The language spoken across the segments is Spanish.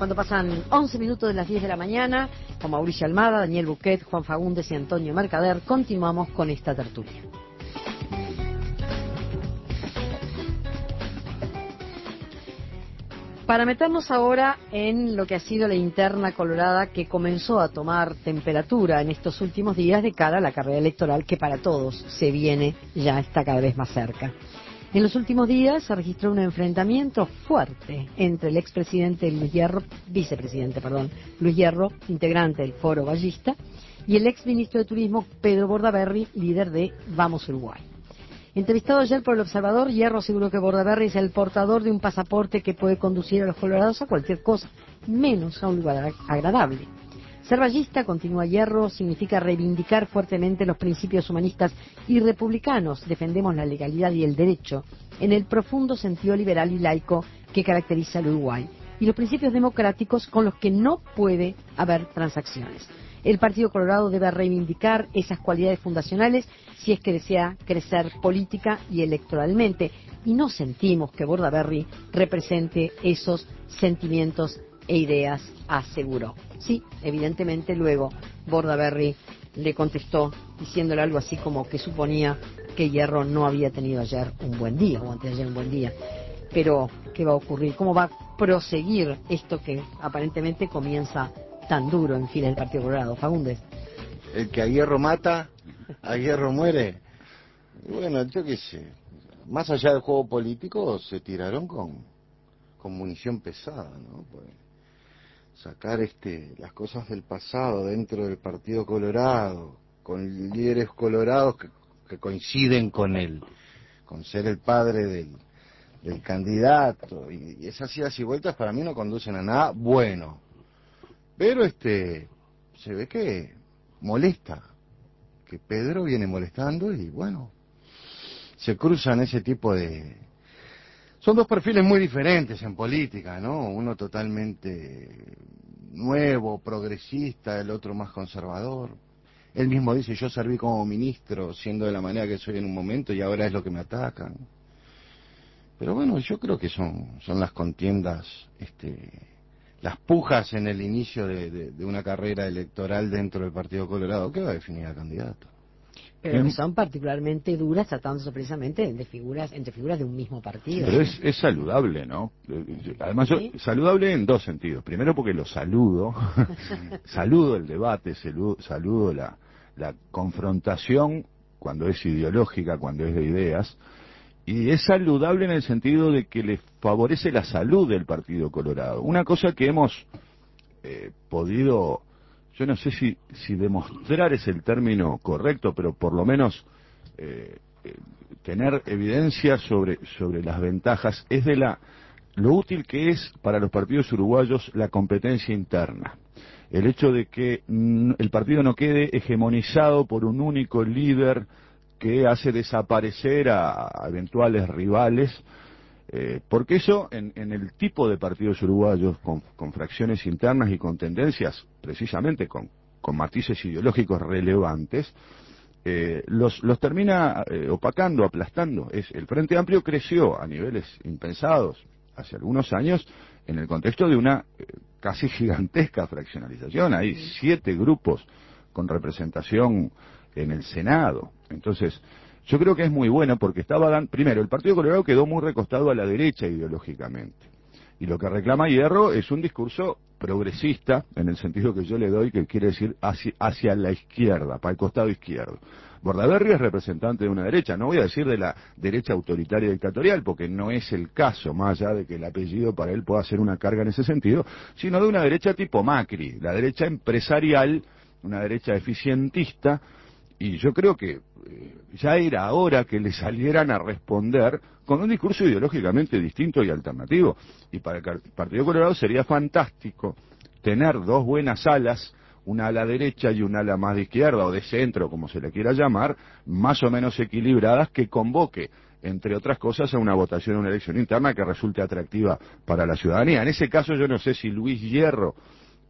Cuando pasan 11 minutos de las 10 de la mañana, con Mauricio Almada, Daniel Buquet, Juan Fagundes y Antonio Mercader, continuamos con esta tertulia. Para meternos ahora en lo que ha sido la interna colorada que comenzó a tomar temperatura en estos últimos días de cara a la carrera electoral que para todos se viene, ya está cada vez más cerca. En los últimos días se registró un enfrentamiento fuerte entre el expresidente Luis Hierro, Luis Hierro, integrante del Foro Ballista, y el exministro de Turismo Pedro Bordaberry, líder de Vamos Uruguay. Entrevistado ayer por El Observador, Hierro aseguró que Bordaberry es el portador de un pasaporte que puede conducir a los colorados a cualquier cosa, menos a un lugar agradable. Ser ballista, continúa Hierro, significa reivindicar fuertemente los principios humanistas y republicanos. Defendemos la legalidad y el derecho en el profundo sentido liberal y laico que caracteriza al Uruguay, y los principios democráticos con los que no puede haber transacciones. El Partido Colorado debe reivindicar esas cualidades fundacionales si es que desea crecer política y electoralmente, y no sentimos que Bordaberry represente esos sentimientos e ideas, aseguró. Sí, evidentemente luego Bordaberry le contestó diciéndole algo así como que suponía que Hierro no había tenido ayer un buen día, o antes de ayer un buen día. Pero, ¿qué va a ocurrir? ¿Cómo va a proseguir esto que aparentemente comienza tan duro en filas del Partido Colorado? Fagundes. El que a Hierro mata, a Hierro muere. Y bueno, yo qué sé, más allá del juego político, se tiraron con munición pesada, ¿no? Pues sacar las cosas del pasado dentro del Partido Colorado, con líderes colorados que coinciden con él, con ser el padre del candidato, y esas idas y vueltas para mí no conducen a nada bueno. Pero se ve que molesta, que Pedro viene molestando y bueno, se cruzan ese tipo de... Son dos perfiles muy diferentes en política, ¿no? Uno totalmente nuevo, progresista, el otro más conservador. Él mismo dice, yo serví como ministro siendo de la manera que soy en un momento y ahora es lo que me atacan. Pero bueno, yo creo que son las contiendas, las pujas en el inicio de una carrera electoral dentro del Partido Colorado que va a definir al candidato. Pero que son particularmente duras, tratándose precisamente entre figuras de un mismo partido. Pero es saludable, ¿no? Además, ¿Sí? Saludable en dos sentidos. Primero porque lo saludo, saludo el debate, saludo la confrontación cuando es ideológica, cuando es de ideas, y es saludable en el sentido de que le favorece la salud del Partido Colorado. Una cosa que hemos podido... Yo no sé si demostrar es el término correcto, pero por lo menos tener evidencia sobre las ventajas es de lo útil que es para los partidos uruguayos la competencia interna. El hecho de que el partido no quede hegemonizado por un único líder que hace desaparecer a eventuales rivales, porque eso en el tipo de partidos uruguayos con fracciones internas y con tendencias precisamente con matices ideológicos relevantes, los termina opacando, aplastando. El Frente Amplio creció a niveles impensados hace algunos años en el contexto de una casi gigantesca fraccionalización. Hay 7 grupos con representación en el Senado. Entonces, yo creo que es muy bueno porque primero, el Partido Colorado quedó muy recostado a la derecha ideológicamente. Y lo que reclama Hierro es un discurso progresista, en el sentido que yo le doy, que quiere decir hacia la izquierda, para el costado izquierdo. Bordaberry es representante de una derecha, no voy a decir de la derecha autoritaria y dictatorial, porque no es el caso, más allá de que el apellido para él pueda ser una carga en ese sentido, sino de una derecha tipo Macri, la derecha empresarial, una derecha eficientista. Y yo creo que ya era hora que le salieran a responder con un discurso ideológicamente distinto y alternativo. Y para el Partido Colorado sería fantástico tener dos buenas alas, una ala derecha y una ala más de izquierda o de centro, como se le quiera llamar, más o menos equilibradas, que convoque, entre otras cosas, a una votación, a una elección interna que resulte atractiva para la ciudadanía. En ese caso yo no sé si Luis Hierro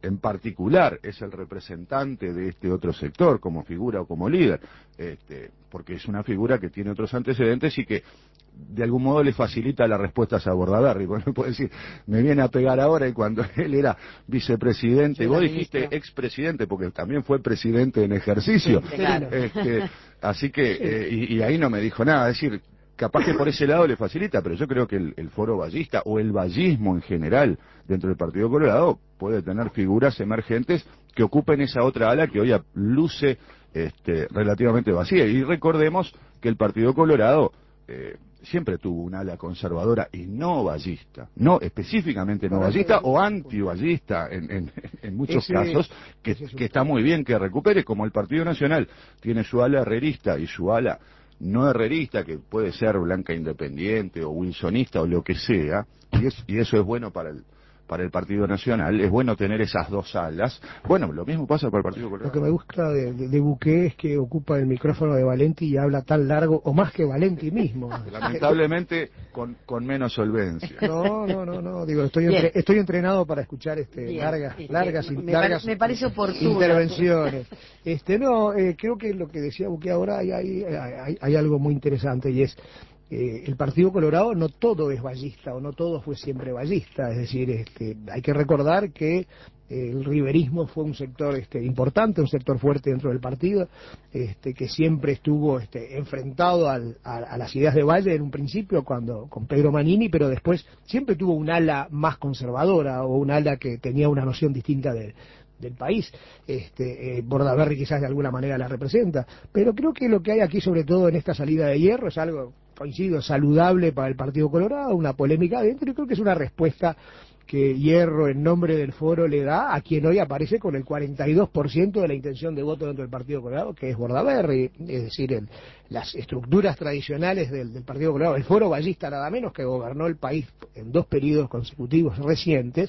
en particular es el representante de este otro sector como figura o como líder, porque es una figura que tiene otros antecedentes y que de algún modo le facilita las respuestas a Bordaberry. Bueno, puede decir, me viene a pegar ahora, y cuando él era vicepresidente, y vos dijiste expresidente, porque también fue presidente en ejercicio. Sí, claro. Así que, y ahí no me dijo nada, es decir, capaz que por ese lado le facilita, pero yo creo que el foro vallista, o el vallismo en general, dentro del Partido Colorado, puede tener figuras emergentes que ocupen esa otra ala que hoy luce relativamente vacía. Y recordemos que el Partido Colorado siempre tuvo un ala conservadora y no vallista, no específicamente no vallista o anti-vallista en muchos casos, que está muy bien que recupere, como el Partido Nacional tiene su ala herrerista y su ala no herrerista, que puede ser blanca independiente o wilsonista o lo que sea, y eso es bueno para el Partido Nacional, es bueno tener esas dos alas. Bueno, lo mismo pasa para el Partido Colorado. Lo que me gusta de Buqué es que ocupa el micrófono de Valenti y habla tan largo, o más que Valenti mismo. Lamentablemente con menos solvencia. No, digo, estoy entrenado para escuchar largas me parece oportuno intervenciones. Creo que lo que decía Buqué ahora hay algo muy interesante, y es el Partido Colorado no todo es vallista, o no todo fue siempre vallista. Es decir, hay que recordar que el riverismo fue un sector importante, un sector fuerte dentro del partido, que siempre estuvo enfrentado a las ideas de Valle en un principio con Pedro Manini, pero después siempre tuvo un ala más conservadora, o un ala que tenía una noción distinta del país. Bordaberry quizás de alguna manera la representa, pero creo que lo que hay aquí, sobre todo en esta salida de Hierro, es algo, coincido, saludable para el Partido Colorado, una polémica adentro, y creo que es una respuesta que Hierro, en nombre del foro, le da a quien hoy aparece con el 42% de la intención de voto dentro del Partido Colorado, que es Bordaberry. Es decir, las estructuras tradicionales del Partido Colorado, el foro vallista nada menos, que gobernó el país en 2 periodos consecutivos recientes,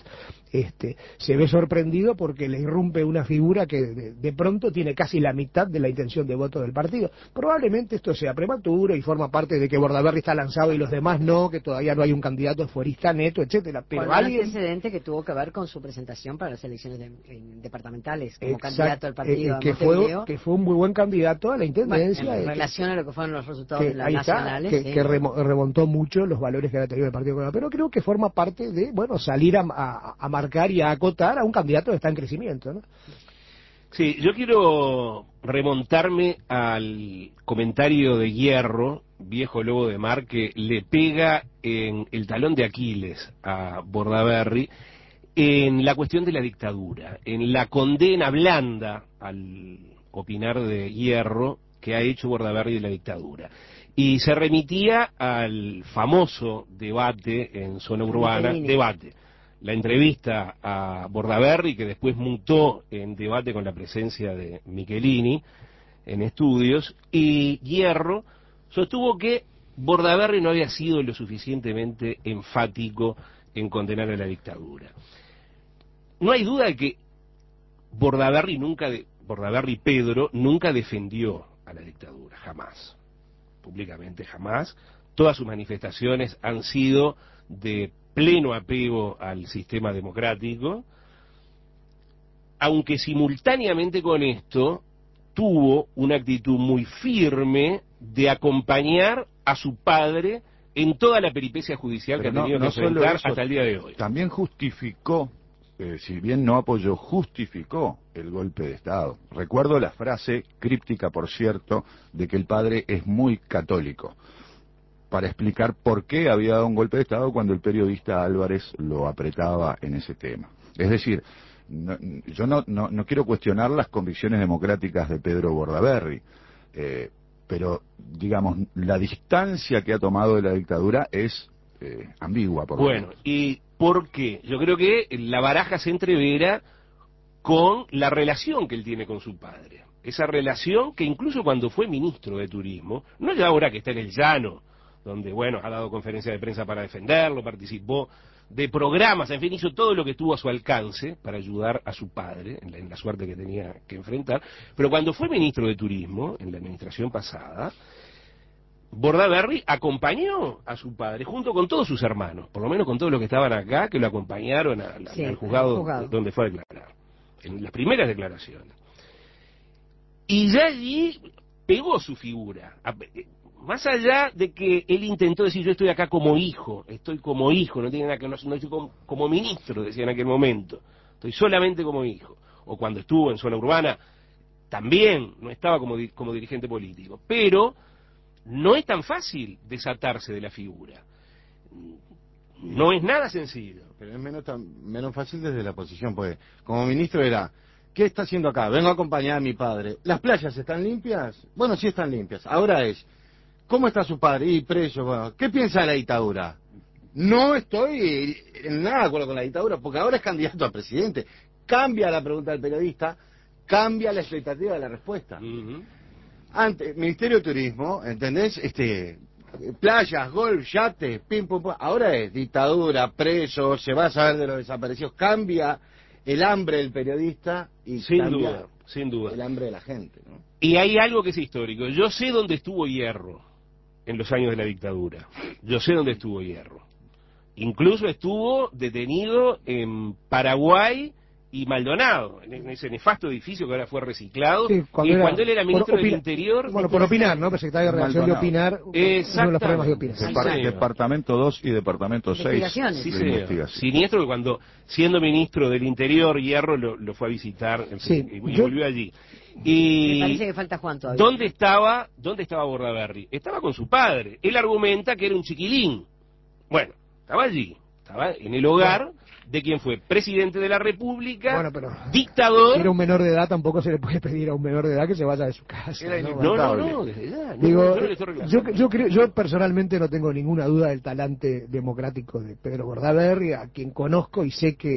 se ve sorprendido porque le irrumpe una figura que de pronto tiene casi la mitad de la intención de voto del partido. Probablemente esto sea prematuro y forma parte de que Bordaberry está lanzado y los demás no, que todavía no hay un candidato forista neto, etcétera. Pero alguien... antecedente que tuvo que ver con su presentación para las elecciones departamentales como candidato al partido que fue un muy buen candidato a la intendencia, en relación a lo que fueron los resultados de las nacionales, que remontó mucho los valores que había tenido el Partido Colorado, pero creo que forma parte de salir a marcar y a acotar a un candidato que está en crecimiento, ¿no? Sí, yo quiero remontarme al comentario de Hierro, viejo lobo de mar, que le pega en el talón de Aquiles a Bordaberry en la cuestión de la dictadura, en la condena blanda al opinar de Hierro que ha hecho Bordaberry de la dictadura. Y se remitía al famoso debate en zona urbana, la entrevista a Bordaberry, que después mutó en debate con la presencia de Michelini en estudios, y Hierro sostuvo que Bordaberry no había sido lo suficientemente enfático en condenar a la dictadura. No hay duda de que Bordaberry Pedro nunca defendió a la dictadura, jamás, públicamente jamás. Todas sus manifestaciones han sido de pleno apego al sistema democrático, aunque simultáneamente con esto tuvo una actitud muy firme de acompañar a su padre en toda la peripecia judicial que ha tenido que enfrentar hasta el día de hoy. También justificó, si bien no apoyó, justificó el golpe de Estado. Recuerdo la frase, críptica por cierto, de que el padre es muy católico, para explicar por qué había dado un golpe de Estado cuando el periodista Álvarez lo apretaba en ese tema. Es decir, yo no quiero cuestionar las convicciones democráticas de Pedro Bordaberry, pero, digamos, la distancia que ha tomado de la dictadura es ambigua. Bueno, ¿y por qué? Yo creo que la baraja se entrevera con la relación que él tiene con su padre. Esa relación que incluso cuando fue ministro de Turismo, no ya ahora que está en el llano, donde, bueno, ha dado conferencias de prensa para defenderlo, participó de programas, en fin, hizo todo lo que estuvo a su alcance para ayudar a su padre en la suerte que tenía que enfrentar. Pero cuando fue ministro de Turismo, en la administración pasada, Bordaberry acompañó a su padre junto con todos sus hermanos, por lo menos con todos los que estaban acá, que lo acompañaron al juzgado donde fue a declarar. en las primeras declaraciones. Y ya allí pegó su figura. Más allá de que él intentó decir, yo estoy acá como hijo, no tiene nada que no estoy como ministro, decía en aquel momento, estoy solamente como hijo. O cuando estuvo en zona urbana, también no estaba como dirigente político. Pero no es tan fácil desatarse de la figura. No es nada sencillo. Pero es menos fácil desde la posición, pues como ministro era, ¿qué está haciendo acá? Vengo a acompañar a mi padre. ¿Las playas están limpias? Bueno, sí están limpias. Ahora es, ¿cómo está su padre? Y preso, bueno, ¿qué piensa de la dictadura? No estoy en nada de acuerdo con la dictadura, porque ahora es candidato a presidente. Cambia la pregunta del periodista, cambia la expectativa de la respuesta. Antes, Ministerio de Turismo, ¿entendés? Playas, golf, yates, pim, pum, pum. Ahora es dictadura, preso, se va a saber de los desaparecidos. Cambia el hambre del periodista y sin duda, el hambre de la gente, ¿no? Y hay algo que es histórico. Yo sé dónde estuvo Hierro en los años de la dictadura. Yo sé dónde estuvo Hierro. Incluso estuvo detenido en Paraguay y Maldonado, en ese nefasto edificio que ahora fue reciclado, sí, cuando él era ministro del Interior. Bueno, por opinar, ¿no? Secretario de Redacción de Opinar, uno de los problemas de Opinar. Departamento 2 y Departamento 6. Sí, siniestro que cuando, siendo ministro del Interior, Hierro lo fue a visitar y volvió allí. Y me parece que falta Juan todavía. ¿Dónde estaba Bordaberry? Estaba con su padre. Él argumenta que era un chiquilín. Bueno, estaba allí, estaba en el hogar de quien fue presidente de la República, bueno, pero dictador. Si era un menor de edad, tampoco se le puede pedir a un menor de edad que se vaya de su casa. No, desde ya. Digo, yo personalmente no tengo ninguna duda del talante democrático de Pedro Bordaberry, a quien conozco y sé que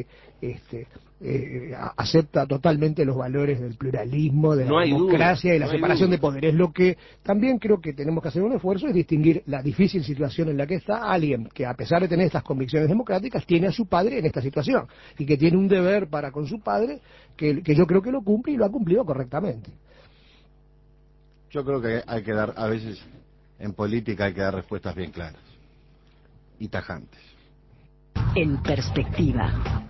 acepta totalmente los valores del pluralismo, de la democracia y la separación de poderes. Lo que también creo que tenemos que hacer un esfuerzo es distinguir la difícil situación en la que está alguien que, a pesar de tener estas convicciones democráticas, tiene a su padre en esta situación y que tiene un deber para con su padre que yo creo que lo cumple y lo ha cumplido correctamente. Yo creo que hay que dar, a veces en política hay que dar respuestas bien claras y tajantes. En perspectiva.